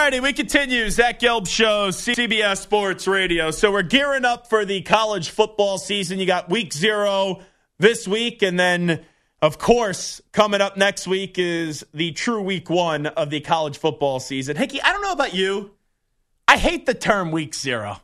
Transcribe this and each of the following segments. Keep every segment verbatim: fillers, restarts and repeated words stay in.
righty, we continue. Zach Gelb Show, C B S Sports Radio. So we're gearing up for the college football season. You got week zero this week, and then, of course, coming up next week is the true week one of the college football season. Hickey, I don't know about you. I hate the term week zero.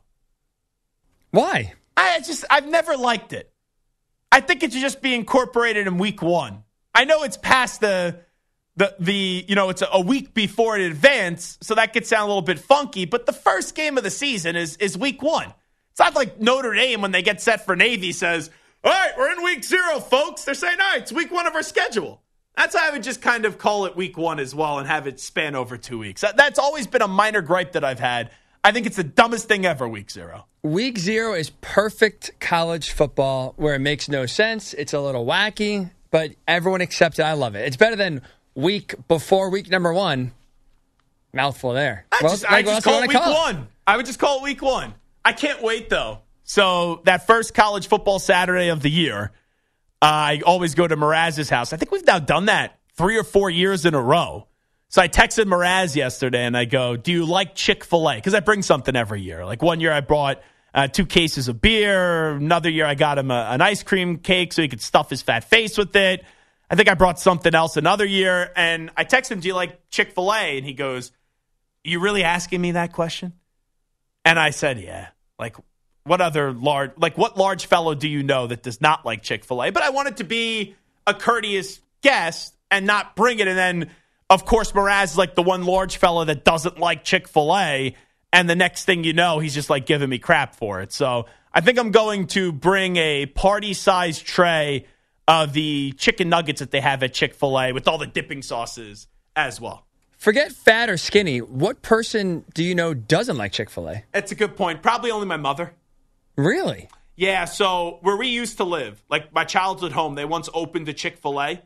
Why? I just, I've never liked it. I think it should just be incorporated in week one. I know it's past the... The, the you know, it's a, a week before in advance, so that could sound a little bit funky, but the first game of the season is is week one. It's not like Notre Dame, when they get set for Navy, says, all right, we're in week zero, folks. They're saying, all right, it's week one of our schedule. That's how I would just kind of call it week one as well and have it span over two weeks. That, that's always been a minor gripe that I've had. I think it's the dumbest thing ever, week zero. Week zero is perfect college football where it makes no sense. It's a little wacky, but everyone accepts it. I love it. It's better than week before week number one. Mouthful there. I well, just, like, I just call it week call one. It? I would just call it week one. I can't wait, though. So that first college football Saturday of the year, uh, I always go to Mraz's house. I think we've now done that three or four years in a row. So I texted Mraz yesterday, and I go, do you like Chick-fil-A? Because I bring something every year. Like one year I brought uh, two cases of beer. Another year I got him a, an ice cream cake so he could stuff his fat face with it. I think I brought something else another year, and I text him, do you like Chick-fil-A? And he goes, you really asking me that question? And I said, yeah. Like, what other large, like, what large fellow do you know that does not like Chick-fil-A? But I wanted to be a courteous guest and not bring it. And then, of course, Mraz is like the one large fellow that doesn't like Chick-fil-A. And the next thing you know, he's just like giving me crap for it. So I think I'm going to bring a party-sized tray of the chicken nuggets that they have at Chick-fil-A with all the dipping sauces as well. Forget fat or skinny. What person do you know doesn't like Chick-fil-A? That's a good point. Probably only my mother. Really? Yeah, so where we used to live, like my childhood home, they once opened a Chick-fil-A.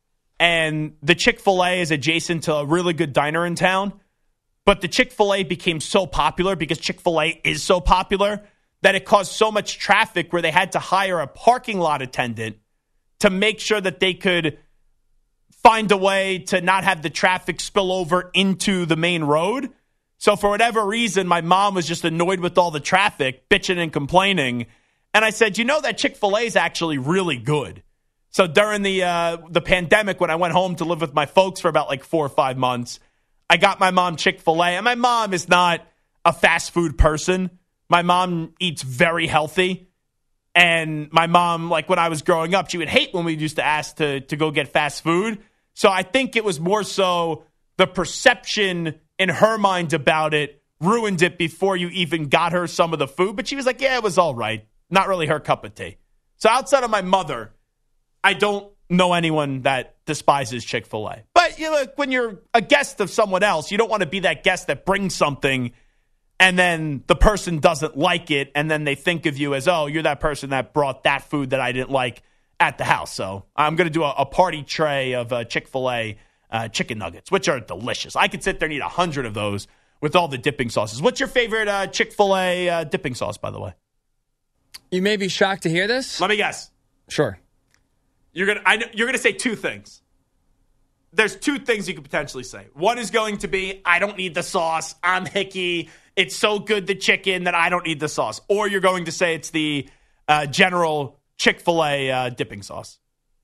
And the Chick-fil-A is adjacent to a really good diner in town. But the Chick-fil-A became so popular because Chick-fil-A is so popular that it caused so much traffic where they had to hire a parking lot attendant to make sure that they could find a way to not have the traffic spill over into the main road. So for whatever reason, my mom was just annoyed with all the traffic, bitching and complaining. And I said, you know that Chick-fil-A is actually really good. So during the uh, the pandemic, when I went home to live with my folks for about like four or five months, I got my mom Chick-fil-A. And my mom is not a fast food person. My mom eats very healthy. And my mom, like when I was growing up, she would hate when we used to ask to, to go get fast food. So I think it was more so the perception in her mind about it ruined it before you even got her some of the food. But she was like, yeah, it was all right. Not really her cup of tea. So outside of my mother, I don't know anyone that despises Chick-fil-A. But you know, when you're a guest of someone else, you don't want to be that guest that brings something and then the person doesn't like it, and then they think of you as, oh, you're that person that brought that food that I didn't like at the house. So I'm going to do a, a party tray of uh, Chick-fil-A uh, chicken nuggets, which are delicious. I could sit there and eat a hundred of those with all the dipping sauces. What's your favorite uh, Chick-fil-A uh, dipping sauce, by the way? You may be shocked to hear this. Let me guess. Sure. You're gonna I, you're gonna say two things. There's two things you could potentially say. One is going to be, I don't need the sauce. I'm Hickey. It's so good, the chicken, that I don't need the sauce. Or you're going to say it's the uh, general Chick-fil-A uh, dipping sauce.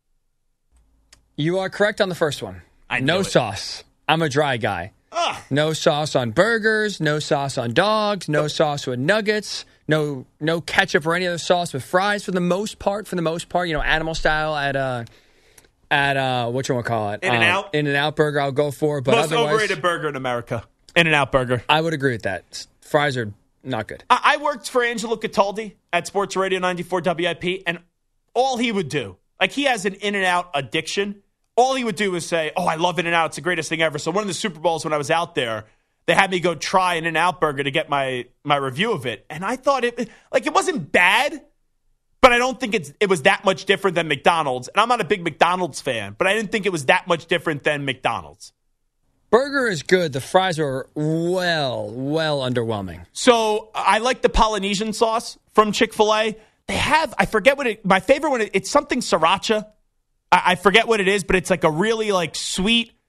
You are correct on the first one. I no it. sauce. I'm a dry guy. Ugh. No sauce on burgers. No sauce on dogs. No sauce with nuggets. No no ketchup or any other sauce with fries for the most part. For the most part, you know, animal style at uh at uh what you want to call it? In-N-Out? Uh, In-N-Out burger I'll go for, but most otherwise, overrated burger in America. In-N-Out burger. I would agree with that. Fries are not good. I, I worked for Angelo Cataldi at Sports Radio ninety-four W I P, and all he would do, like he has an In-N-Out addiction. All he would do was say, oh, I love In-N-Out. It's the greatest thing ever. So one of the Super Bowls when I was out there, they had me go try an In-N-Out burger to get my my review of it. And I thought it, like, it wasn't bad, but I don't think it's it was that much different than McDonald's. And I'm not a big McDonald's fan, but I didn't think it was that much different than McDonald's. Burger is good. The fries are well, well underwhelming. So I like the Polynesian sauce from Chick-fil-A. They have, I forget what it, my favorite one, it's something sriracha. I, I forget what it is, but it's like a really like sweet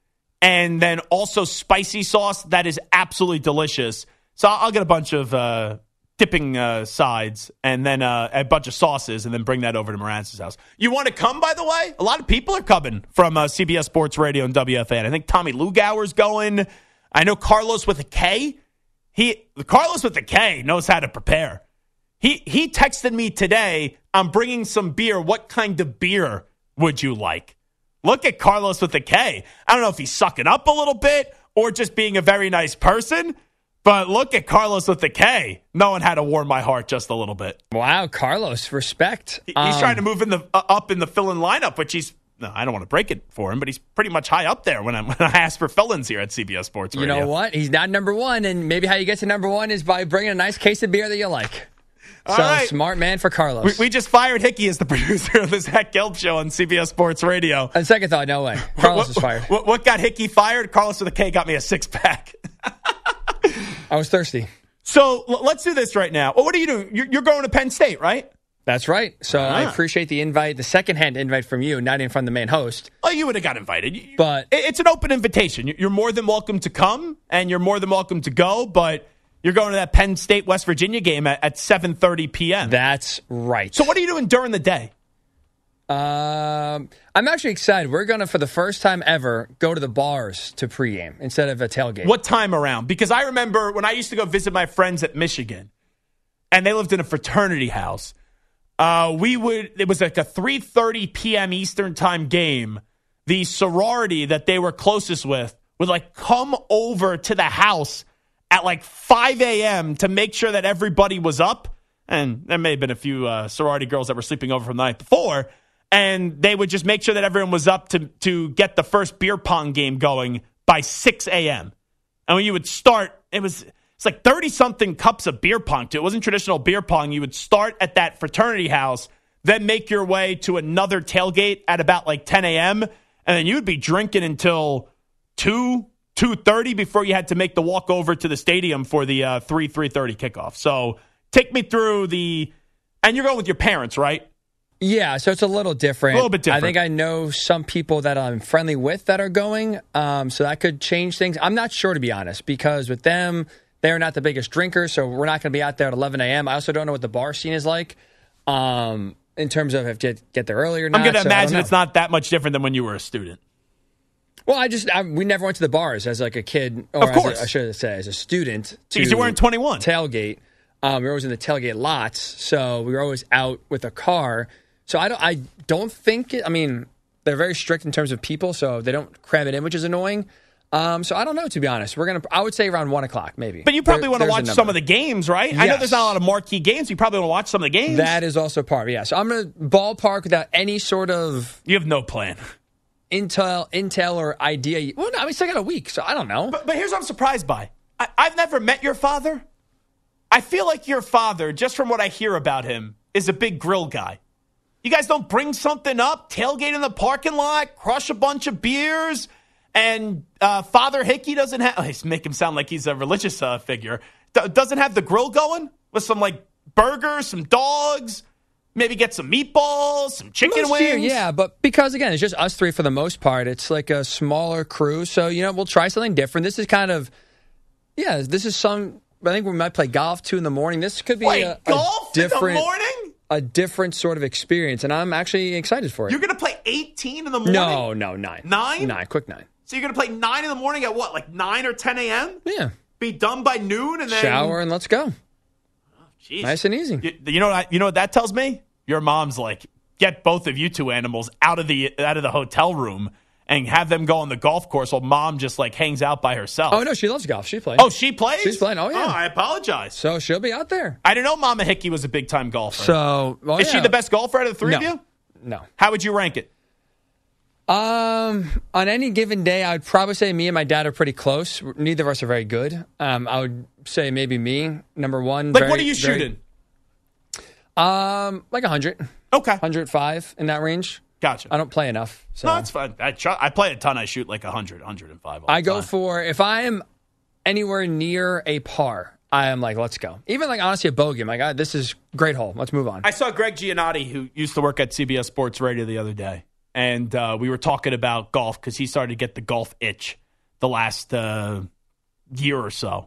and then also spicy sauce that is absolutely delicious. So I'll get a bunch of uh, dipping uh, sides and then uh, a bunch of sauces and then bring that over to Moranz's house. You want to come, by the way? A lot of people are coming from uh, C B S Sports Radio and W F A N. I think Tommy Lugauer's going. I know Carlos with a K. He Carlos with a K knows how to prepare. He he texted me today, I'm bringing some beer. What kind of beer would you like? Look at Carlos with a K. I don't know if he's sucking up a little bit or just being a very nice person, but look at Carlos with a K. Knowing how to warm my heart just a little bit. Wow, Carlos, respect. He, um, he's trying to move in the uh, up in the fill-in lineup, which he's, no, I don't want to break it for him, but he's pretty much high up there when, I'm, when I ask for fill-ins here at C B S Sports Radio. You know what? He's not number one, and maybe how you get to number one is by bringing a nice case of beer that you like. All so, right. Smart man for Carlos. We, we just fired Hickey as the producer of the Zach Gelb Show on C B S Sports Radio. On second thought, no way. Carlos what, is fired. What, what got Hickey fired? Carlos with a K got me a six-pack. I was thirsty. So l- let's do this right now. Well, what are you doing? You're, you're going to Penn State, right? That's right. So Ah. I appreciate the invite, the secondhand invite from you, not even from the main host. Oh, you would have got invited. You- But- it- it's an open invitation. You- You're more than welcome to come, and you're more than welcome to go, but you're going to that Penn State, West Virginia game at, at seven thirty p.m. That's right. So what are you doing during the day? Um, I'm actually excited. We're going to, for the first time ever, go to the bars to pregame instead of a tailgate. What time around? Because I remember when I used to go visit my friends at Michigan, and they lived in a fraternity house. Uh, we would. It was like a three thirty p.m. Eastern time game. The sorority that they were closest with would like come over to the house at like five a.m. to make sure that everybody was up. And there may have been a few uh, sorority girls that were sleeping over from the night before. And they would just make sure that everyone was up to, to get the first beer pong game going by six a.m. And when you would start, it was it's like thirty-something cups of beer pong, too. It wasn't traditional beer pong. You would start at that fraternity house, then make your way to another tailgate at about like ten a.m., and then you would be drinking until two, two thirty before you had to make the walk over to the stadium for the uh, three, three thirty kickoff. So take me through the – and you're going with your parents, right? Yeah, so it's a little different. A little bit different. I think I know some people that I'm friendly with that are going, um, so that could change things. I'm not sure, to be honest, because with them, they're not the biggest drinkers, so we're not going to be out there at eleven a.m. I also don't know what the bar scene is like um, in terms of if you get there early or not. I'm going to so imagine it's not that much different than when you were a student. Well, I just I, we never went to the bars as like a kid, or Of course. as a, I should say as a student. Because you weren't twenty-one. Tailgate. Um, we were always in the tailgate lots, so we were always out with a car. So I don't I don't think it, I mean they're very strict in terms of people, so they don't cram it in, which is annoying. Um, so I don't know, to be honest. We're gonna I would say around one o'clock maybe. But you probably There- want to there's a watch number. some of the games, right? I know Yes. there's not a lot of marquee games. You probably want to watch some of the games. That is also part. Yeah. So I'm gonna ballpark without any sort of You have no plan. intel, intel or idea. Well, no, I mean, still got a week, so I don't know. But, but here's what I'm surprised by. I, I've never met your father. I feel like your father, just from what I hear about him, is a big grill guy. You guys don't bring something up, tailgate in the parking lot, crush a bunch of beers, and uh, Father Hickey doesn't have, oh, he's make him sound like he's a religious uh, figure, D- doesn't have the grill going with some like burgers, some dogs, maybe get some meatballs, some chicken Most wings. year, yeah, but because again, it's just us three for the most part. It's like a smaller crew, so you know we'll try something different. This is kind of, yeah, this is some. I think we might play golf two in the morning. This could be Wait, a, a golf different, in the morning? a different sort of experience, and I'm actually excited for it. You're going to play eighteen in the morning? no, no, nine, Nine? nine, quick nine. So you're going to play nine in the morning at what, like nine or ten a.m.? Yeah, Be done by noon and then shower and let's go. Jeez. Nice and easy. You, you know what? I, you know what that tells me? Your mom's like, get both of you two animals out of the out of the hotel room and have them go on the golf course while mom just like hangs out by herself. Oh no, she loves golf. She plays. Oh, she plays? She's playing. Oh, yeah. Oh, I apologize. So she'll be out there. I didn't know Mama Hickey was a big time golfer. So well, is she yeah. the best golfer out of the three No. of you? No. How would you rank it? Um, on any given day, I would probably say me and my dad are pretty close. Neither of us are very good. Um, I would say maybe me, number one. Like, very- what are you very- shooting? Um, like one hundred, Okay. one hundred five in that range. Gotcha. I don't play enough. So No, that's fine. I, try, I play a ton. I shoot like one hundred, one hundred five all I the go time. for, if I am anywhere near a par, I am like, let's go. Even like honestly a bogey. I'm like, ah, this is great hole. Let's move on. I saw Greg Giannotti, who used to work at C B S Sports Radio the other day, and uh, we were talking about golf because he started to get the golf itch. the last uh, year or so.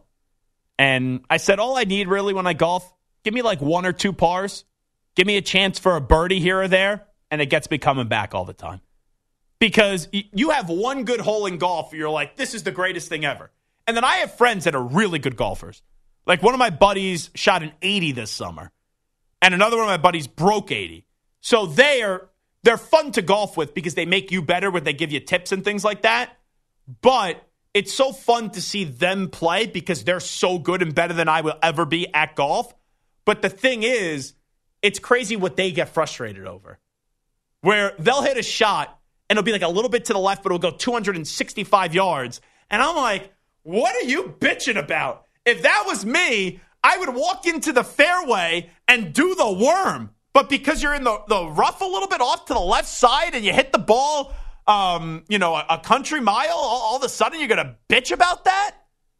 And I said, all I need really when I golf, give me like one or two pars. Give me a chance for a birdie here or there. And it gets me coming back all the time. Because you have one good hole in golf, you're like, this is the greatest thing ever. And then I have friends that are really good golfers. Like one of my buddies shot an eighty this summer. And another one of my buddies broke eighty. So they are, they're fun to golf with because they make you better when they give you tips and things like that. But it's so fun to see them play because they're so good and better than I will ever be at golf. But the thing is, it's crazy what they get frustrated over. Where they'll hit a shot and it'll be like a little bit to the left, but it'll go two hundred sixty-five yards. And I'm like, what are you bitching about? If that was me, I would walk into the fairway and do the worm. But because you're in the, the rough a little bit off to the left side and you hit the ball, um, you know, a, a country mile, all, all of a sudden you're going to bitch about that?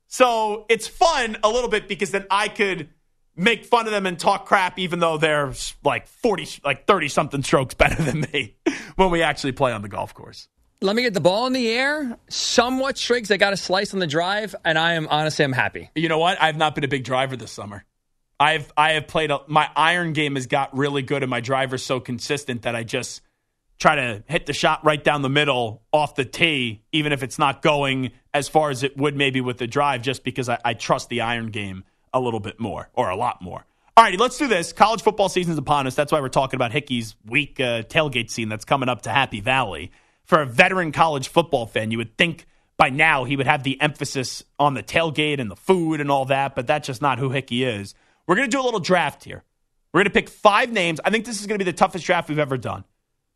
So it's fun a little bit because then I could make fun of them and talk crap even though they're like forty, like thirty-something strokes better than me when we actually play on the golf course. Let me get the ball in the air, somewhat straight. I got a slice on the drive, and I am honestly, I'm happy. You know what? I've not been a big driver this summer. I've I have played a, my iron game has got really good, and my driver's so consistent that I just try to hit the shot right down the middle off the tee, even if it's not going as far as it would maybe with the drive, just because I, I trust the iron game a little bit more, or a lot more. All righty, let's do this. College football season's upon us. That's why we're talking about Hickey's week uh, tailgate scene that's coming up to Happy Valley. For a veteran college football fan, you would think by now he would have the emphasis on the tailgate and the food and all that, but that's just not who Hickey is. We're going to do a little draft here. We're going to pick five names. I think this is going to be the toughest draft we've ever done.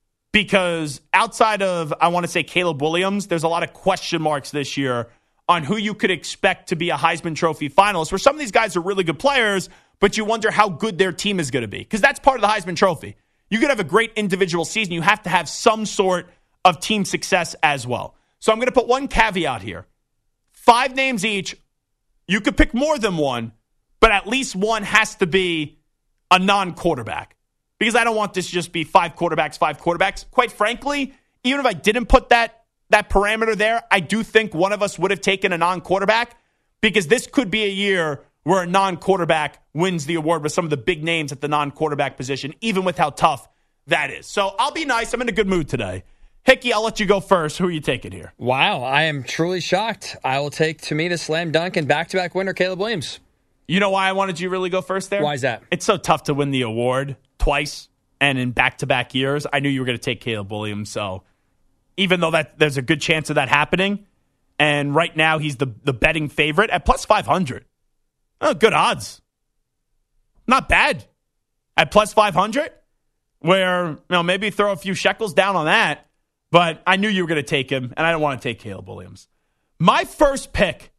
Because outside of, I want to say, Caleb Williams, there's a lot of question marks this year on who you could expect to be a Heisman Trophy finalist, where some of these guys are really good players, but you wonder how good their team is going to be. Because that's part of the Heisman Trophy. You could have a great individual season. You have to have some sort of team success as well. So I'm going to put one caveat here. Five names each. You could pick more than one, but at least one has to be a non-quarterback. Because I don't want this to just be five quarterbacks, five quarterbacks. Quite frankly, even if I didn't put that that parameter there, I do think one of us would have taken a non-quarterback, because this could be a year where a non-quarterback wins the award with some of the big names at the non-quarterback position, even with how tough that is. So I'll be nice. I'm in a good mood today. Hickey, I'll let you go first. Who are you taking here? Wow, I am truly shocked. I will take, to me, the slam dunk and back-to-back winner, Caleb Williams. You know why I wanted you to really go first there? Why is that? It's so tough to win the award twice and in back-to-back years. I knew you were going to take Caleb Williams, so even though that there's a good chance of that happening, and right now he's the, the betting favorite at plus five hundred. Oh, good odds. Not bad. At plus five hundred, where, you know, maybe throw a few shekels down on that, but I knew you were going to take him, and I didn't want to take Caleb Williams. My first pick,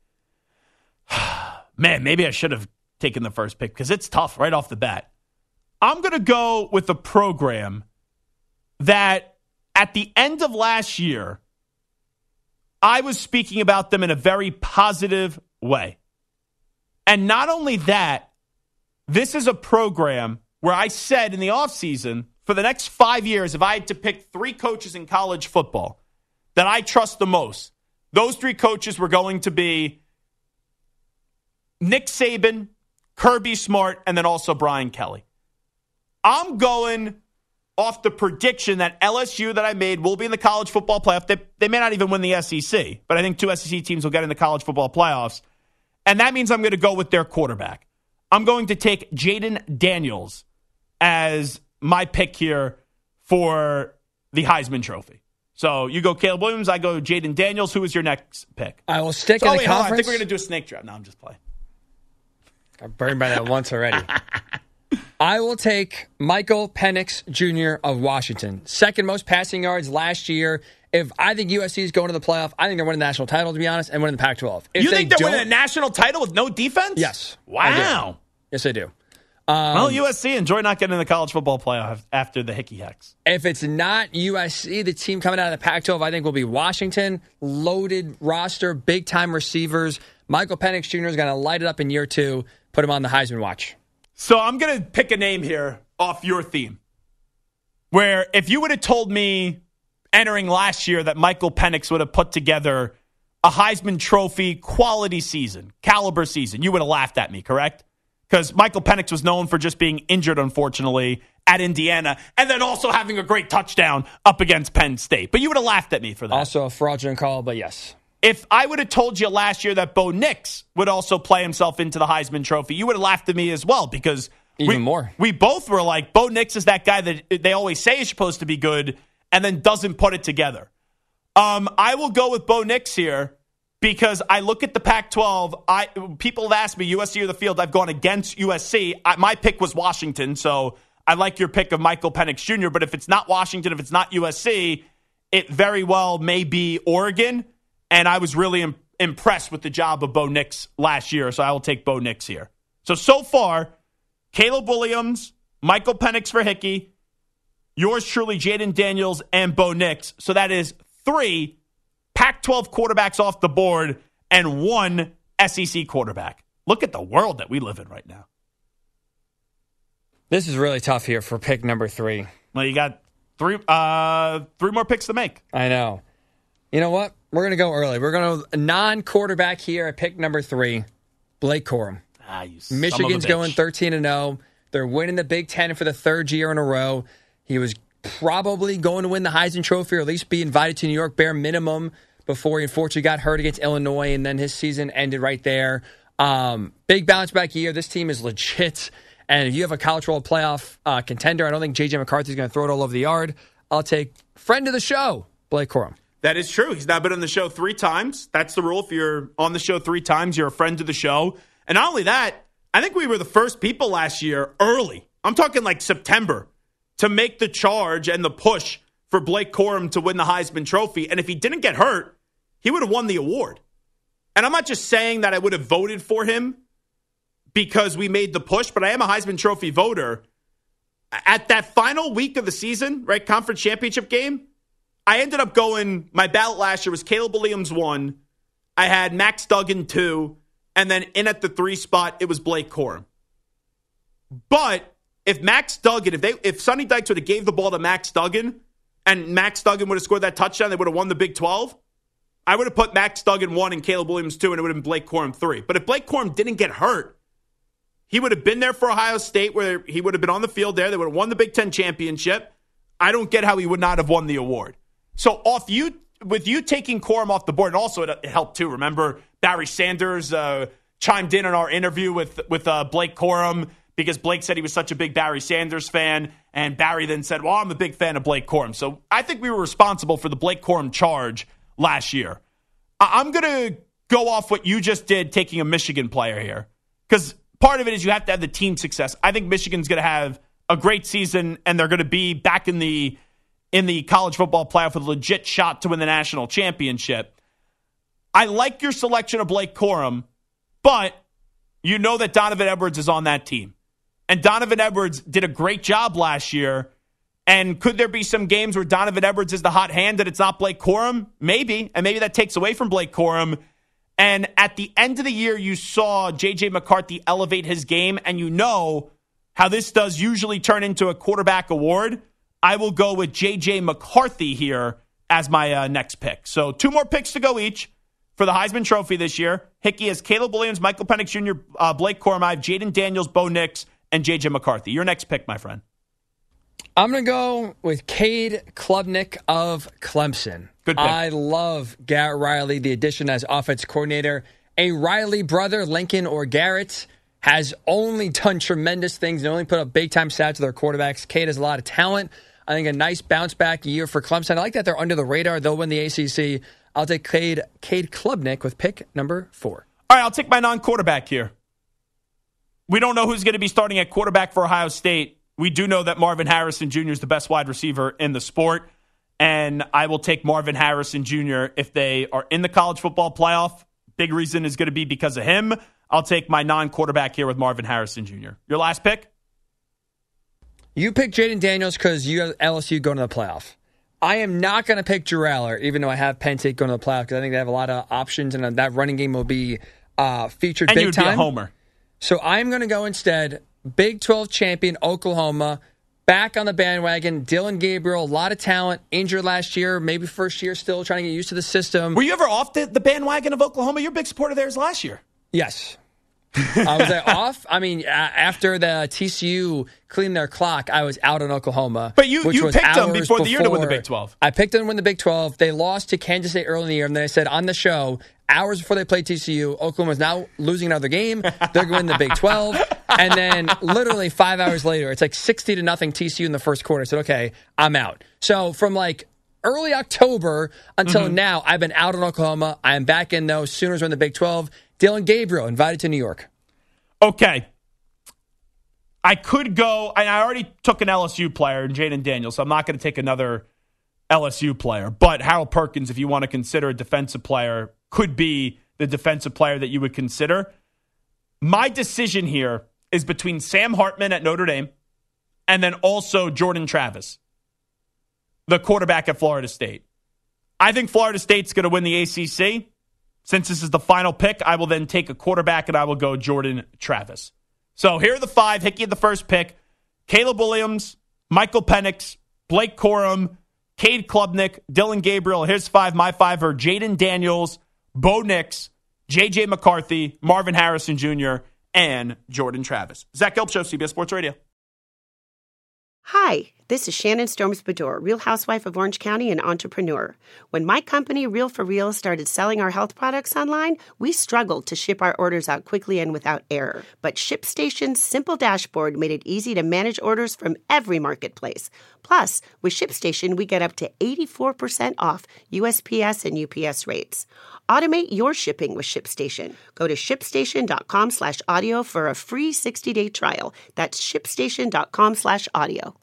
man, maybe I should have taken the first pick because it's tough right off the bat. I'm going to go with a program that at the end of last year, I was speaking about them in a very positive way. And not only that, this is a program where I said in the offseason, for the next five years, if I had to pick three coaches in college football that I trust the most, those three coaches were going to be Nick Saban, Kirby Smart, and then also Brian Kelly. I'm going off the prediction that L S U that I made will be in the college football playoff. They, they may not even win the S E C, but I think two S E C teams will get in the college football playoffs. And that means I'm going to go with their quarterback. I'm going to take Jaden Daniels as my pick here for the Heisman Trophy. So you go Caleb Williams, I go Jaden Daniels. Who is your next pick? I will stick so, in oh, the wait, conference. Hold on. I think we're going to do a snake draft. No, I'm just playing. I'm burned by that once already. I will take Michael Penix Junior of Washington. Second most passing yards last year. If I think U S C is going to the playoff, I think they're winning the national title, to be honest, and winning the Pac twelve. If you think they they're winning a national title with no defense? Yes. Wow. I yes, I do. Um, well, U S C, enjoy not getting in the college football playoff after the Hickey Hex. If it's not U S C, the team coming out of the Pac twelve, I think, will be Washington. Loaded roster, big-time receivers. Michael Penix Junior is going to light it up in year two. Put him on the Heisman watch. So I'm going to pick a name here off your theme, where if you would have told me entering last year that Michael Penix would have put together a Heisman Trophy quality season, caliber season, you would have laughed at me, correct? Because Michael Penix was known for just being injured, unfortunately, at Indiana, and then also having a great touchdown up against Penn State. But you would have laughed at me for that. Also a fraudulent call, but yes. If I would have told you last year that Bo Nix would also play himself into the Heisman Trophy, you would have laughed at me as well, because even we, more. We both were like, Bo Nix is that guy that they always say is supposed to be good and then doesn't put it together. Um, I will go with Bo Nix here because I look at the Pac twelve. I people have asked me U S C or the field. I've gone against U S C. I, my pick was Washington, so I like your pick of Michael Penix Junior But if it's not Washington, if it's not U S C, it very well may be Oregon. And I was really im- impressed with the job of Bo Nix last year, so I will take Bo Nix here. So, so far, Caleb Williams, Michael Penix for Hickey, yours truly, Jaden Daniels, and Bo Nix. So that is three Pac twelve quarterbacks off the board and one S E C quarterback. Look at the world that we live in right now. This is really tough here for pick number three. Well, you got three uh, three more picks to make. I know. You know what? We're going to go early. We're going to non-quarterback here at pick number three, Blake Corum. Ah, you Michigan's going thirteen and oh. They're winning the Big Ten for the third year in a row. He was probably going to win the Heisman Trophy or at least be invited to New York bare minimum before he unfortunately got hurt against Illinois, and then his season ended right there. Um, big bounce back year. This team is legit. And if you have a college football playoff uh, contender, I don't think J J McCarthy is going to throw it all over the yard. I'll take friend of the show, Blake Corum. That is true. He's now been on the show three times. That's the rule. If you're on the show three times, you're a friend of the show. And not only that, I think we were the first people last year early. I'm talking like September to make the charge and the push for Blake Corum to win the Heisman Trophy. And if he didn't get hurt, he would have won the award. And I'm not just saying that I would have voted for him because we made the push, but I am a Heisman Trophy voter. At that final week of the season, right, conference championship game, I ended up going, my ballot last year was Caleb Williams one, I had Max Duggan two, and then in at the three spot, it was Blake Corum. But if Max Duggan, if they, if Sonny Dykes would have gave the ball to Max Duggan, and Max Duggan would have scored that touchdown, they would have won the Big twelve, I would have put Max Duggan one and Caleb Williams two, and it would have been Blake Corum three. But if Blake Corum didn't get hurt, he would have been there for Ohio State, where he would have been on the field there. They would have won the Big Ten championship. I don't get how he would not have won the award. So off you, with you taking Corum off the board, and also it helped too. Remember, Barry Sanders uh, chimed in on our interview with with uh, Blake Corum because Blake said he was such a big Barry Sanders fan, and Barry then said, well, I'm a big fan of Blake Corum. So I think we were responsible for the Blake Corum charge last year. I- I'm going to go off what you just did, taking a Michigan player here, because part of it is you have to have the team success. I think Michigan's going to have a great season, and they're going to be back in the in the college football playoff with a legit shot to win the national championship. I like your selection of Blake Corum, but you know that Donovan Edwards is on that team. And Donovan Edwards did a great job last year. And could there be some games where Donovan Edwards is the hot hand and it's not Blake Corum? Maybe. And maybe that takes away from Blake Corum. And at the end of the year, you saw J J McCarthy elevate his game, and you know how this does usually turn into a quarterback award. I will go with J J McCarthy here as my uh, next pick. So two more picks to go each for the Heisman Trophy this year. Hickey has Caleb Williams, Michael Penix Junior, uh, Blake Corum, I have Jaden Daniels, Bo Nix, and J J McCarthy. Your next pick, my friend. I'm going to go with Cade Klubnik of Clemson. Good pick. I love Garrett Riley, the addition as offense coordinator. A Riley brother, Lincoln or Garrett, has only done tremendous things and only put up big-time stats to their quarterbacks. Cade has a lot of talent. I think a nice bounce-back year for Clemson. I like that they're under the radar. They'll win the A C C. I'll take Cade, Cade Klubnik with pick number four. All right, I'll take my non-quarterback here. We don't know who's going to be starting at quarterback for Ohio State. We do know that Marvin Harrison Junior is the best wide receiver in the sport, and I will take Marvin Harrison Junior if they are in the college football playoff. Big reason is going to be because of him. I'll take my non-quarterback here with Marvin Harrison Junior Your last pick? You pick Jaden Daniels because you have L S U going to the playoff. I am not going to pick Drew Aller, even though I have Penn State going to the playoff, because I think they have a lot of options, and that running game will be uh, featured and big you would time. be a homer. So I'm going to go instead Big twelve champion Oklahoma, back on the bandwagon. Dylan Gabriel, a lot of talent, injured last year, maybe first year still trying to get used to the system. Were you ever off the, the bandwagon of Oklahoma? You're a big supporter of theirs last year. Yes. I was uh, off. I mean, uh, after the T C U cleaned their clock, I was out on Oklahoma. But you, which you was picked them hours before the year to win the Big twelve. I picked them to win the Big twelve. They lost to Kansas State early in the year, and then I said on the show, hours before they played T C U, Oklahoma's now losing another game. They're going to win the Big twelve. And then literally five hours later, it's like sixty to nothing T C U in the first quarter. I said, okay, I'm out. So from like early October until mm-hmm. now, I've been out on Oklahoma. I am back in, though. Sooners win the Big twelve. Dylan Gabriel invited to New York. Okay. I could go, and I already took an L S U player, Jaden Daniels, so I'm not going to take another L S U player. But Harold Perkins, if you want to consider a defensive player, could be the defensive player that you would consider. My decision here is between Sam Hartman at Notre Dame and then also Jordan Travis, the quarterback at Florida State. I think Florida State's going to win the A C C. Since this is the final pick, I will then take a quarterback and I will go Jordan Travis. So here are the five. Hickey at the first pick. Caleb Williams, Michael Penix, Blake Corum, Cade Klubnik, Dylan Gabriel. Here's five. My five are Jaden Daniels, Bo Nix, J J McCarthy, Marvin Harrison Junior, and Jordan Travis. Zach Gelb Show, C B S Sports Radio. Hi, this is Shannon Storms-Bedore, Real Housewife of Orange County and entrepreneur. When my company, Real for Real, started selling our health products online, we struggled to ship our orders out quickly and without error. But ShipStation's simple dashboard made it easy to manage orders from every marketplace. Plus, with ShipStation, we get up to eighty-four percent off U S P S and U P S rates. Automate your shipping with ShipStation. Go to shipstation.com slash audio for a free sixty-day trial. That's shipstation.com slash audio.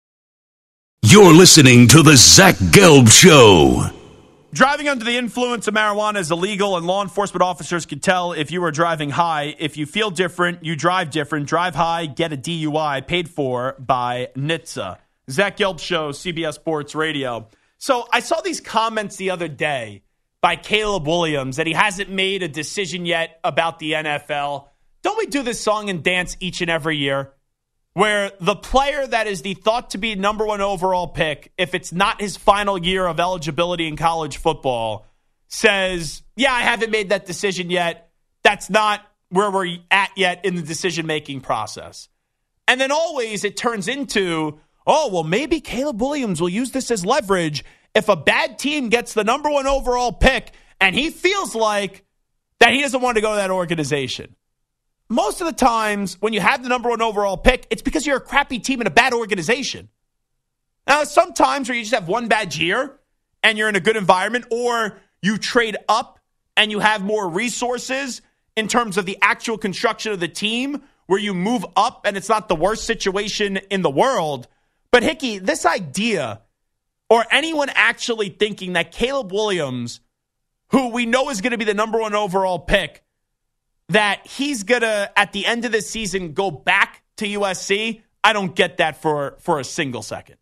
You're listening to the Zach Gelb Show. Driving under the influence of marijuana is illegal, and law enforcement officers can tell if you are driving high. If you feel different, you drive different. Drive high, get a D U I, paid for by N H T S A. Zach Gelb Show, C B S Sports Radio. So I saw these comments the other day by Caleb Williams that he hasn't made a decision yet about the N F L. Don't we do this song and dance each and every year where the player that is the thought to be number one overall pick, if it's not his final year of eligibility in college football, says, yeah, I haven't made that decision yet. That's not where we're at yet in the decision-making process. And then always it turns into, oh, well, maybe Caleb Williams will use this as leverage if a bad team gets the number one overall pick and he feels like that he doesn't want to go to that organization. Most of the times when you have the number one overall pick, it's because you're a crappy team in a bad organization. Now, sometimes where you just have one bad year and you're in a good environment, or you trade up and you have more resources in terms of the actual construction of the team where you move up and it's not the worst situation in the world. But Hickey, this idea, or anyone actually thinking that Caleb Williams, who we know is going to be the number one overall pick, that he's going to, at the end of the season, go back to U S C, I don't get that for, for a single second.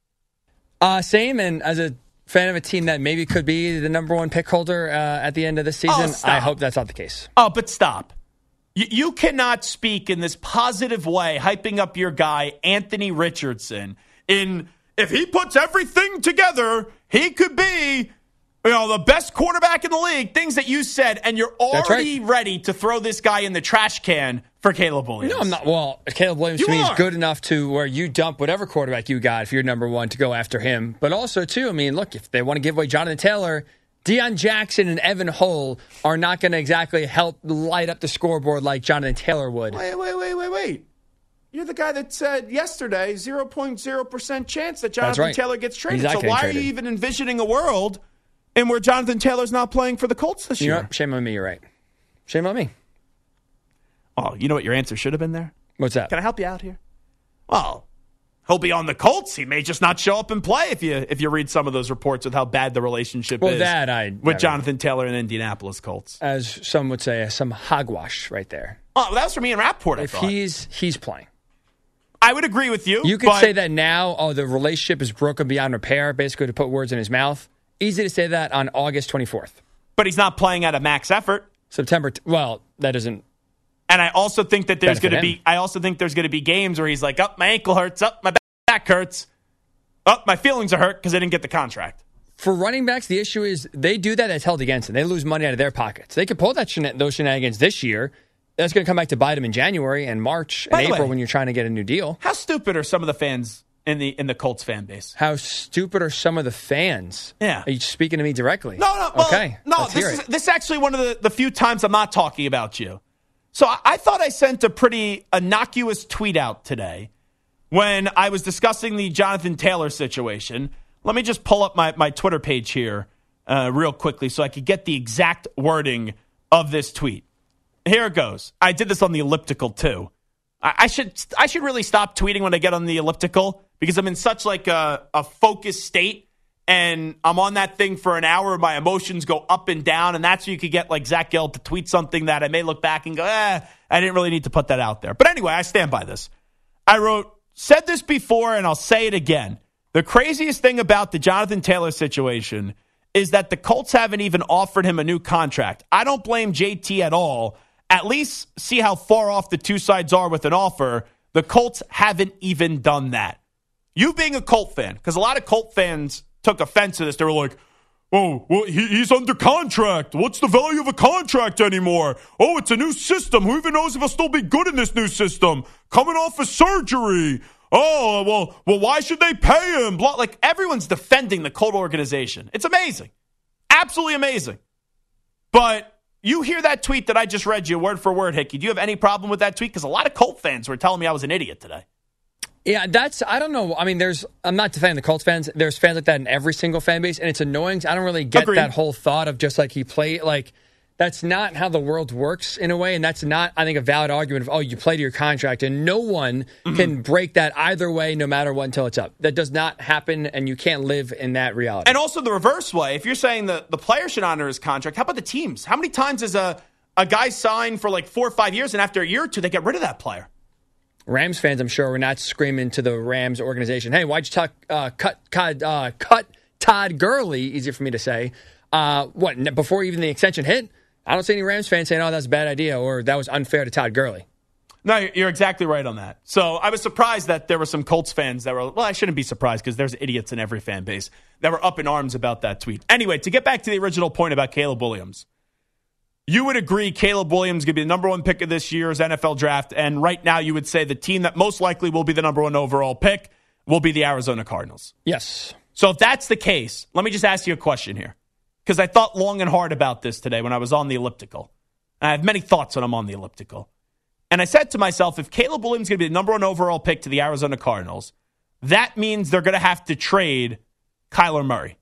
Uh, same, and as a fan of a team that maybe could be the number one pick holder uh, at the end of the season, oh, I hope that's not the case. Oh, but stop. You, you cannot speak in this positive way, hyping up your guy, Anthony Richardson, in if he puts everything together, he could be, you know, the best quarterback in the league, things that you said, and you're already right. ready to throw this guy in the trash can for Caleb Williams. No, I'm not. Well, Caleb Williams you to me are. is good enough to where you dump whatever quarterback you got if you're number one to go after him. But also, too, I mean, look, if they want to give away Jonathan Taylor, Deion Jackson and Evan Hull are not going to exactly help light up the scoreboard like Jonathan Taylor would. Wait, wait, wait, wait, wait. You're the guy that said yesterday zero point zero percent chance that Jonathan right. Taylor gets traded. He's So why traded. are you even envisioning a world in where Jonathan Taylor's not playing for the Colts this You year? know what? Shame on me, you're right. Shame on me. Oh, you know what your answer should have been there? What's that? Can I help you out here? Well, he'll be on the Colts. He may just not show up and play if you if you read some of those reports with how bad the relationship well, is that I, with I Jonathan Taylor and Indianapolis Colts. As some would say, some hogwash right there. Oh, well, that was from Ian Rappaport, I If thought. he's he's playing. I would agree with you. You could but say that now, oh, the relationship is broken beyond repair, basically to put words in his mouth. Easy to say that on August twenty-fourth. But he's not playing at a max effort. September, t- well, that doesn't. And I also think that there's going to Benefit be I also think there's going to be games where he's like, "Up, oh, my ankle hurts, up, oh, my back back hurts. Oh, my feelings are hurt because I didn't get the contract. For running backs, the issue is they do that. That's held against them. They lose money out of their pockets. They could pull that shena- those shenanigans this year. That's going to come back to bite them in January and March and April way, when you're trying to get a new deal. How stupid are some of the fans in the in the Colts fan base? How stupid are some of the fans? Yeah. Are you speaking to me directly? No, no. Well, okay. No, this is, this is actually one of the, the few times I'm not talking about you. So I, I thought I sent a pretty innocuous tweet out today when I was discussing the Jonathan Taylor situation. Let me just pull up my, my Twitter page here uh, real quickly so I could get the exact wording of this tweet. Here it goes. I did this on the elliptical too. I, I should I should really stop tweeting when I get on the elliptical because I'm in such like a, a focused state and I'm on that thing for an hour. My emotions go up and down, and that's where you could get like Zach Gelb to tweet something that I may look back and go, eh, I didn't really need to put that out there. But anyway, I stand by this. I wrote, said this before, and I'll say it again. The craziest thing about the Jonathan Taylor situation is that the Colts haven't even offered him a new contract. I don't blame J T at all. At least see how far off the two sides are with an offer. The Colts haven't even done that. You being a Colt fan, because a lot of Colt fans took offense to this. They were like, oh, well, he, he's under contract. What's the value of a contract anymore? Oh, it's a new system. Who even knows if he'll still be good in this new system? Coming off of surgery. Oh, well, well, why should they pay him? Blah. Like, everyone's defending the Colt organization. It's amazing. Absolutely amazing. But you hear that tweet that I just read you word for word, Hickey. Do you have any problem with that tweet? Because a lot of Colt fans were telling me I was an idiot today. Yeah, that's, I don't know. I mean, there's, I'm not defending the Colts fans. There's fans like that in every single fan base, and it's annoying. I don't really get Agreed. that whole thought of just like he played, like, that's not how the world works in a way, and that's not, I think, a valid argument of, oh, you played your contract, and no one mm-hmm. can break that either way, no matter what, until it's up. That does not happen, and you can't live in that reality. And also the reverse way, if you're saying the, the player should honor his contract, how about the teams? How many times is a, a guy signed for like four or five years, and after a year or two, they get rid of that player? Rams fans, I'm sure, were not screaming to the Rams organization, hey, why'd you talk, uh, cut, cut, uh, cut Todd Gurley, easier for me to say, uh, what, before even the extension hit? I don't see any Rams fans saying, oh, that's a bad idea, or that was unfair to Todd Gurley. No, you're exactly right on that. So I was surprised that there were some Colts fans that were, well, I shouldn't be surprised because there's idiots in every fan base that were up in arms about that tweet. Anyway, to get back to the original point about Caleb Williams, you would agree Caleb Williams could be the number one pick of this year's N F L draft, and right now you would say the team that most likely will be the number one overall pick will be the Arizona Cardinals. Yes. So if that's the case, let me just ask you a question here. Because I thought long and hard about this today when I was on the elliptical. And I have many thoughts when I'm on the elliptical. And I said to myself, if Caleb Williams is going to be the number one overall pick to the Arizona Cardinals, that means they're going to have to trade Kyler Murray.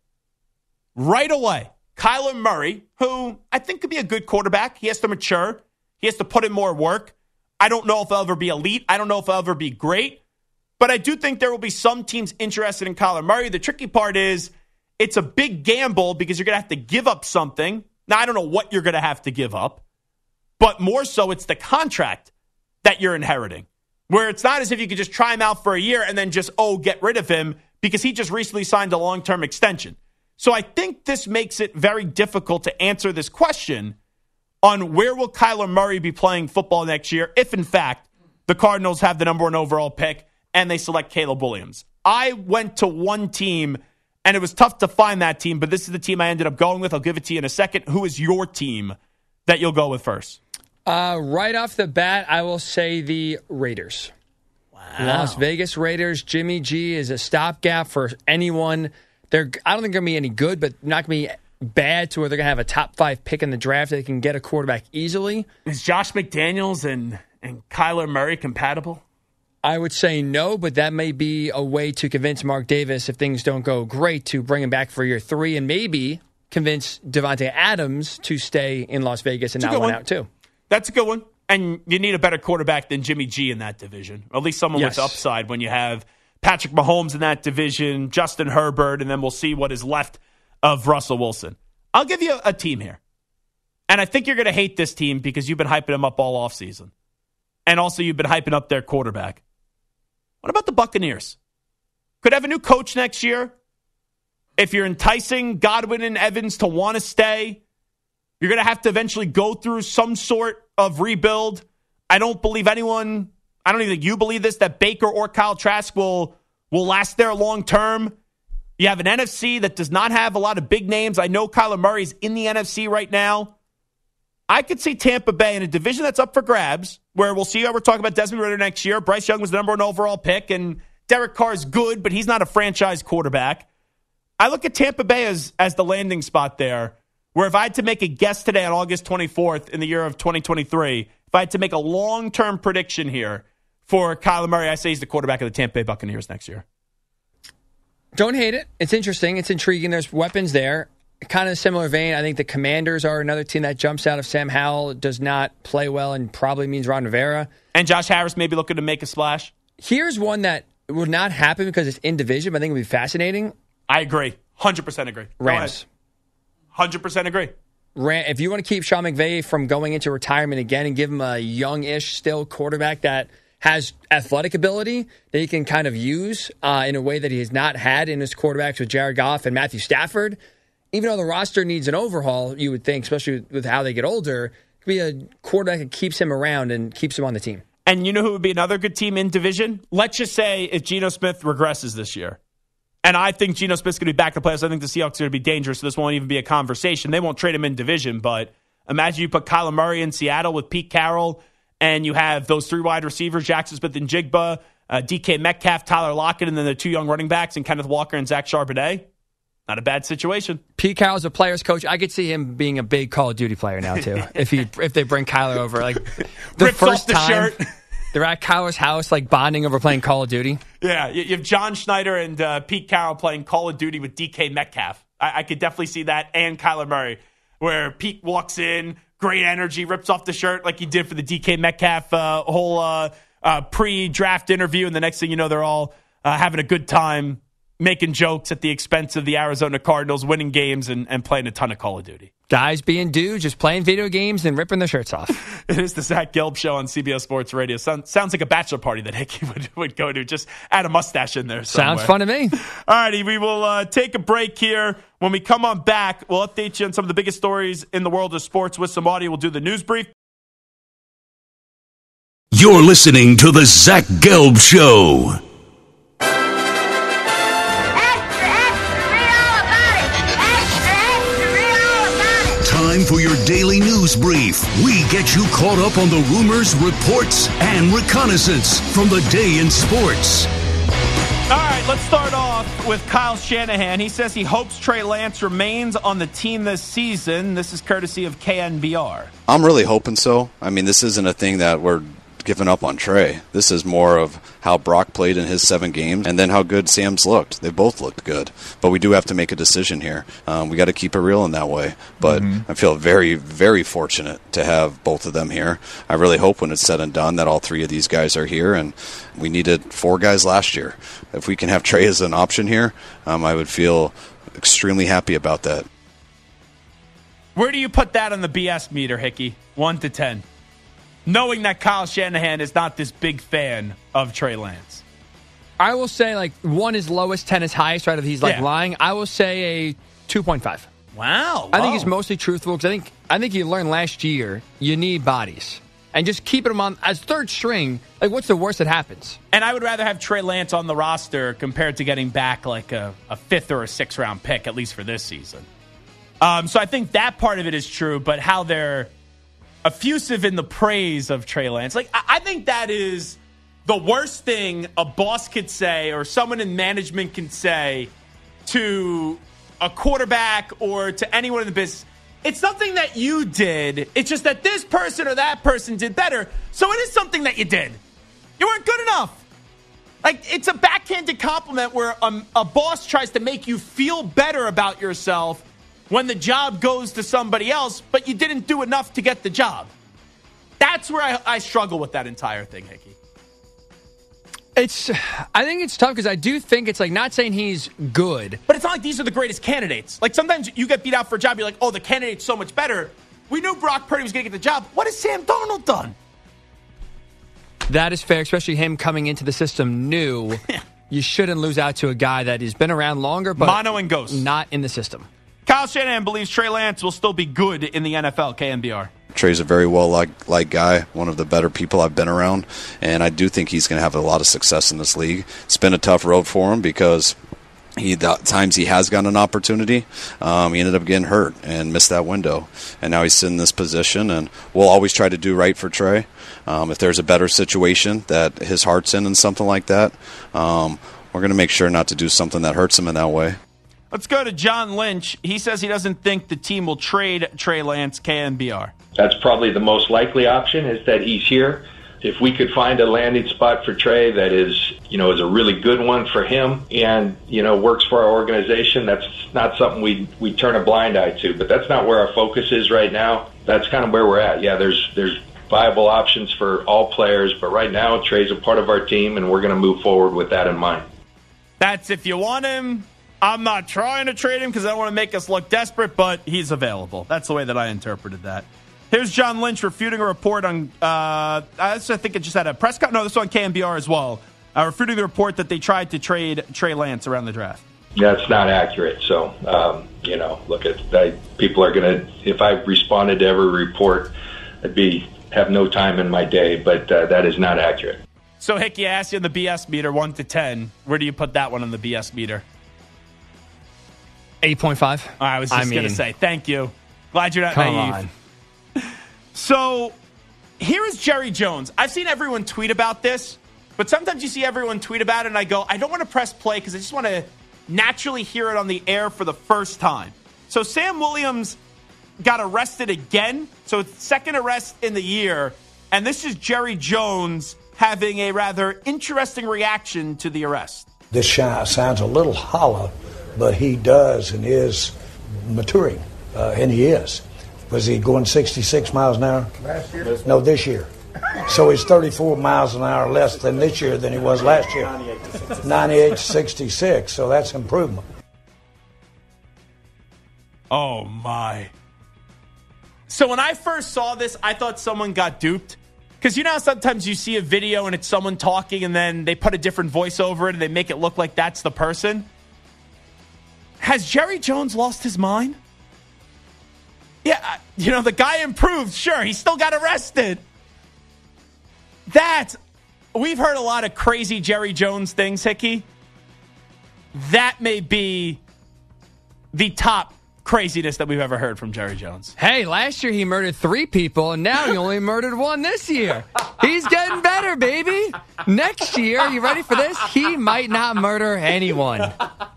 Right away. Kyler Murray, who I think could be a good quarterback. He has to mature. He has to put in more work. I don't know if he'll ever be elite. I don't know if he'll ever be great. But I do think there will be some teams interested in Kyler Murray. The tricky part is, it's a big gamble because you're going to have to give up something. Now, I don't know what you're going to have to give up, but more so it's the contract that you're inheriting, where it's not as if you could just try him out for a year and then just, oh, get rid of him because he just recently signed a long-term extension. So I think this makes it very difficult to answer this question on where will Kyler Murray be playing football next year if, in fact, the Cardinals have the number one overall pick and they select Caleb Williams. I went to one team, and it was tough to find that team, but this is the team I ended up going with. I'll give it to you in a second. Who is your team that you'll go with first? Uh, right off the bat, I will say the Raiders. Wow. Las Vegas Raiders. Jimmy G is a stopgap for anyone. They're I don't think they're going to be any good, but not going to be bad to where they're going to have a top five pick in the draft. They can get a quarterback easily. Is Josh McDaniels and, and Kyler Murray compatible? I would say no, but that may be a way to convince Mark Davis, if things don't go great, to bring him back for year three and maybe convince Devontae Adams to stay in Las Vegas and not run out too. That's a good one. And you need a better quarterback than Jimmy G in that division, or at least someone yes. with upside when you have Patrick Mahomes in that division, Justin Herbert, and then we'll see what is left of Russell Wilson. I'll give you a, a team here. And I think you're going to hate this team because you've been hyping them up all offseason. And also you've been hyping up their quarterback. What about the Buccaneers? Could have a new coach next year. If you're enticing Godwin and Evans to want to stay, you're going to have to eventually go through some sort of rebuild. I don't believe anyone, I don't even think you believe this, that Baker or Kyle Trask will, will last there long term. You have an N F C that does not have a lot of big names. I know Kyler Murray's in the N F C right now. I could see Tampa Bay in a division that's up for grabs, where we'll see how we're talking about Desmond Ridder next year. Bryce Young was the number one overall pick, and Derek Carr is good, but he's not a franchise quarterback. I look at Tampa Bay as, as the landing spot there, where if I had to make a guess today on August twenty-fourth in the year of twenty twenty-three, if I had to make a long-term prediction here for Kyler Murray, I say he's the quarterback of the Tampa Bay Buccaneers next year. Don't hate it. It's interesting. It's intriguing. There's weapons there. Kind of a similar vein. I think the Commanders are another team that jumps out. If Sam Howell does not play well and probably means Ron Rivera. And Josh Harris may be looking to make a splash. Here's one that will not happen because it's in division, but I think it would be fascinating. I agree. one hundred percent agree. Rams. one hundred percent agree. Ram, if you want to keep Sean McVay from going into retirement again and give him a young-ish still quarterback that has athletic ability that he can kind of use uh, in a way that he has not had in his quarterbacks with Jared Goff and Matthew Stafford, even though the roster needs an overhaul, you would think, especially with how they get older, it could be a quarterback that keeps him around and keeps him on the team. And you know who would be another good team in division? Let's just say if Geno Smith regresses this year. And I think Geno Smith's going to be back to play. So I think the Seahawks are going to be dangerous. So this won't even be a conversation. They won't trade him in division. But imagine you put Kyler Murray in Seattle with Pete Carroll, and you have those three wide receivers, Jackson Smith and Jigba, uh, D K Metcalf, Tyler Lockett, and then the two young running backs, and Kenneth Walker and Zach Charbonnet. Not a bad situation. Pete Carroll's a player's coach. I could see him being a big Call of Duty player now, too, if he if they bring Kyler over. Like the Rips first off the time shirt. They're at Kyler's house, like bonding over playing Call of Duty. Yeah, you have John Schneider and uh, Pete Carroll playing Call of Duty with D K Metcalf. I, I could definitely see that, and Kyler Murray, where Pete walks in, great energy, rips off the shirt like he did for the D K Metcalf uh, whole uh, uh, pre-draft interview, and the next thing you know, they're all uh, having a good time, making jokes at the expense of the Arizona Cardinals, winning games and, and playing a ton of Call of Duty. Guys being dudes, just playing video games and ripping their shirts off. It is the Zach Gelb Show on C B S Sports Radio. Sound, sounds like a bachelor party that Hickey would, would go to. Just add a mustache in there somewhere. Sounds fun to me. All righty, we will uh, take a break here. When we come on back, we'll update you on some of the biggest stories in the world of sports with some audio. We'll do the news brief. You're listening to the Zach Gelb Show. Time for your daily news brief. We get you caught up on the rumors, reports, and reconnaissance from the day in sports. All right, let's start off with Kyle Shanahan. He says he hopes Trey Lance remains on the team this season. This is courtesy of K N B R. I'm really hoping so. I mean, this isn't a thing that we're giving up on Trey. This is more of how Brock played in his seven games and then how good Sam's looked. They both looked good. But we do have to make a decision here. Um, we got to keep it real in that way. But mm-hmm. I feel very, very fortunate to have both of them here. I really hope when it's said and done that all three of these guys are here. And we needed four guys last year. If we can have Trey as an option here, um, I would feel extremely happy about that. Where do you put that on the B S meter, Hickey? One to ten. Knowing that Kyle Shanahan is not this big fan of Trey Lance. I will say, like, one is lowest, ten is highest, right? If he's, like, yeah. lying, I will say a two point five. Wow. I think he's mostly truthful because I think, I think you learned last year you need bodies. And just keeping him on as third string, like, what's the worst that happens? And I would rather have Trey Lance on the roster compared to getting back, like, a, a fifth or a sixth round pick, at least for this season. Um, so I think that part of it is true, but how they're effusive in the praise of Trey Lance. Like, I think that is the worst thing a boss could say or someone in management can say to a quarterback or to anyone in the business. It's nothing that you did. It's just that this person or that person did better. So it is something that you did. You weren't good enough. Like, it's a backhanded compliment where a, a boss tries to make you feel better about yourself when the job goes to somebody else, but you didn't do enough to get the job. That's where I, I struggle with that entire thing, Hickey. It's, I think it's tough because I do think it's like not saying he's good. But it's not like these are the greatest candidates. Like sometimes you get beat out for a job, you're like, oh, the candidate's so much better. We knew Brock Purdy was going to get the job. What has Sam Darnold done? That is fair, especially him coming into the system new. You shouldn't lose out to a guy that has been around longer, but Mono and Ghost. Not in the system. Kyle Shanahan believes Trey Lance will still be good in the N F L, K N B R. Trey's a very well-liked like guy, one of the better people I've been around, and I do think he's going to have a lot of success in this league. It's been a tough road for him because he the times he has gotten an opportunity, um, he ended up getting hurt and missed that window. And now he's sitting in this position, and we'll always try to do right for Trey. Um, if there's a better situation that his heart's in and something like that, um, we're going to make sure not to do something that hurts him in that way. Let's go to John Lynch. He says he doesn't think the team will trade Trey Lance, K N B R. That's probably the most likely option, is that he's here. If we could find a landing spot for Trey that is, you know, is a really good one for him and, you know, works for our organization, that's not something we we turn a blind eye to. But that's not where our focus is right now. That's kind of where we're at. Yeah, there's there's viable options for all players, but right now Trey's a part of our team, and we're going to move forward with that in mind. That's if you want him. I'm not trying to trade him because I don't want to make us look desperate, but he's available. That's the way that I interpreted that. Here's John Lynch refuting a report on, uh, I think it just had a press cut. No, this was on K N B R as well. Uh, refuting the report that they tried to trade Trey Lance around the draft. That's not accurate. So, um, you know, look, at I, people are going to, if I responded to every report, I'd be have no time in my day, but uh, that is not accurate. So, Hickey, I asked you on the B S meter, one to ten. Where do you put that one on the B S meter? eight point five. I was just I mean, going to say, thank you. Glad you're not come naive. on. So, here is Jerry Jones. I've seen everyone tweet about this, but sometimes you see everyone tweet about it, and I go, I don't want to press play because I just want to naturally hear it on the air for the first time. So, Sam Williams got arrested again. So, it's second arrest in the year, and this is Jerry Jones having a rather interesting reaction to the arrest. This sounds a little hollow, but he does and is maturing, uh, and he is. Was he going sixty-six miles an hour? Last year? No, this year. So he's thirty-four miles an hour less than this year than he was last year. ninety-eight to sixty-six, so that's improvement. Oh, my. So when I first saw this, I thought someone got duped. Because you know how sometimes you see a video and it's someone talking and then they put a different voice over it and they make it look like that's the person? Has Jerry Jones lost his mind? Yeah, you know, the guy improved. Sure, he still got arrested. That, we've heard a lot of crazy Jerry Jones things, Hickey. That may be the top craziness that we've ever heard from Jerry Jones. Hey, last year he murdered three people, and now he only murdered one this year. He's getting better, baby. Next year, you ready for this? He might not murder anyone.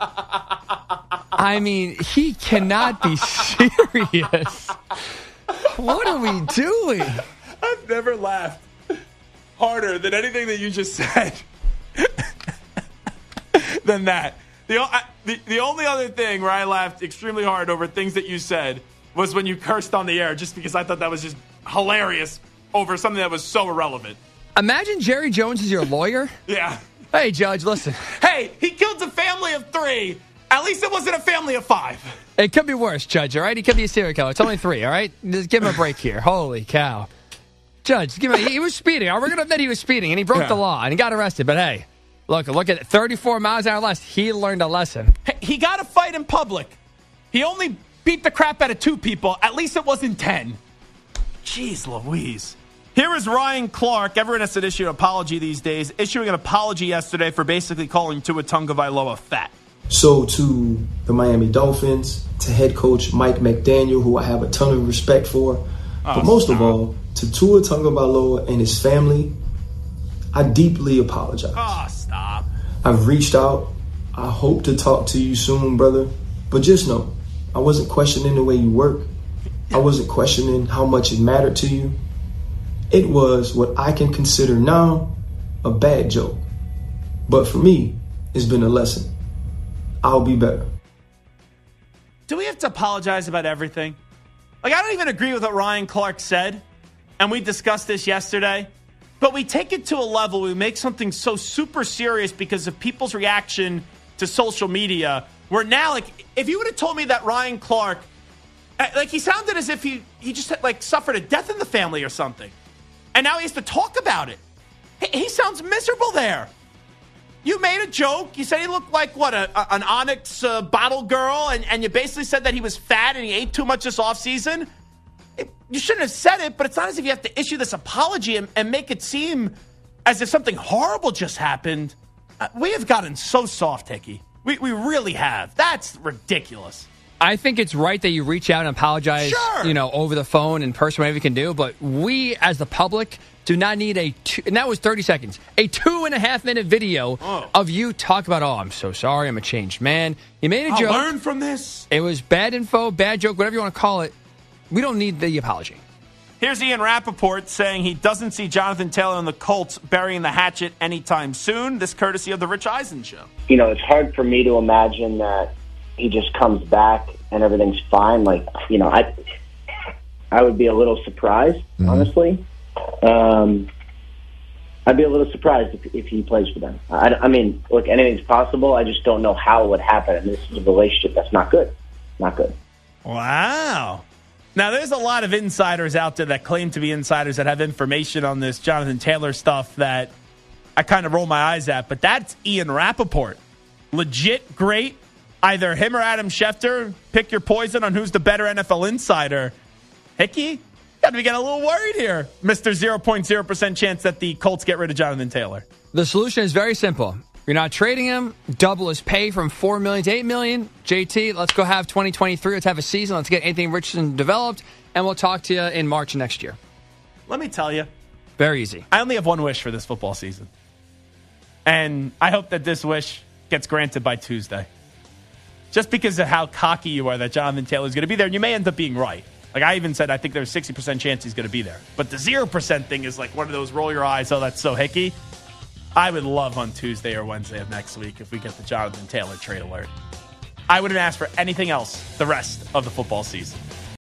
I mean, he cannot be serious. What are we doing? I've never laughed harder than anything that you just said than that. The, I, the the only other thing where I laughed extremely hard over things that you said was when you cursed on the air, just because I thought that was just hilarious over something that was so irrelevant. Imagine Jerry Jones is your lawyer. Yeah. Hey, Judge, listen. Hey, he killed a family of three. At least it wasn't a family of five. It could be worse, Judge, all right? He could be a serial killer. It's only three, all right? Just give him a break here. Holy cow. Judge, give him a, he was speeding. We're going to admit he was speeding, and he broke yeah. the law, and he got arrested. But, hey, look, look at it. thirty-four miles an hour less. He learned a lesson. Hey, he got a fight in public. He only beat the crap out of two people. At least it wasn't ten. Jeez Louise. Here is Ryan Clark. Everyone has to issue an apology these days. Issuing an apology yesterday for basically calling Tua Tagovailoa fat. So to the Miami Dolphins, to head coach Mike McDaniel, who I have a ton of respect for, oh, but most stop. of all, to Tua Tagovailoa and his family, I deeply apologize. Oh, stop. I've reached out. I hope to talk to you soon, brother. But just know, I wasn't questioning the way you work. I wasn't questioning how much it mattered to you. It was what I can consider now a bad joke. But for me, it's been a lesson. I'll be better. Do we have to apologize about everything? Like, I don't even agree with what Ryan Clark said, and we discussed this yesterday, but we take it to a level, we make something so super serious because of people's reaction to social media, where now, like, if you would have told me that Ryan Clark, like, he sounded as if he, he just, had, like, suffered a death in the family or something, and now he has to talk about it. He, he sounds miserable there. You made a joke. You said he looked like, what, a, a, an Onyx uh, bottle girl, and, and you basically said that he was fat and he ate too much this offseason. It, you shouldn't have said it, but it's not as if you have to issue this apology and, and make it seem as if something horrible just happened. Uh, we have gotten so soft, Hickey. We, we really have. That's ridiculous. I think it's right that you reach out and apologize, sure. you know, over the phone, in person, whatever you can do. But we, as the public, do not need a two, and that was thirty seconds, a two and a half minute video oh. of you talk about, oh, I'm so sorry, I'm a changed man. You made a I'll joke. learn from this. It was bad info, bad joke, whatever you want to call it. We don't need the apology. Here's Ian Rappaport saying he doesn't see Jonathan Taylor and the Colts burying the hatchet anytime soon. This courtesy of the Rich Eisen Show. You know, it's hard for me to imagine that he just comes back and everything's fine. Like, you know, I I would be a little surprised, mm-hmm. honestly. Um, I'd be a little surprised if, if he plays for them. I, I mean, look, anything's possible. I just don't know how it would happen. And this is a relationship that's not good. Not good. Wow. Now, there's a lot of insiders out there that claim to be insiders that have information on this Jonathan Taylor stuff that I kind of roll my eyes at. But that's Ian Rappaport. Legit great. Either him or Adam Schefter, pick your poison on who's the better N F L insider. Hickey, got to be getting a little worried here. Mister zero point zero percent chance that the Colts get rid of Jonathan Taylor. The solution is very simple. You're not trading him. Double his pay from four million dollars to eight million dollars. J T, let's go have twenty twenty-three. Let's have a season. Let's get Anthony Richardson developed, and we'll talk to you in March next year. Let me tell you. Very easy. I only have one wish for this football season. And I hope that this wish gets granted by Tuesday. Just because of how cocky you are that Jonathan Taylor is going to be there, and you may end up being right. Like I even said, I think there's a sixty percent chance he's going to be there. But the zero percent thing is like one of those roll your eyes, oh, that's so Hickey. I would love on Tuesday or Wednesday of next week if we get the Jonathan Taylor trade alert. I wouldn't ask for anything else the rest of the football season.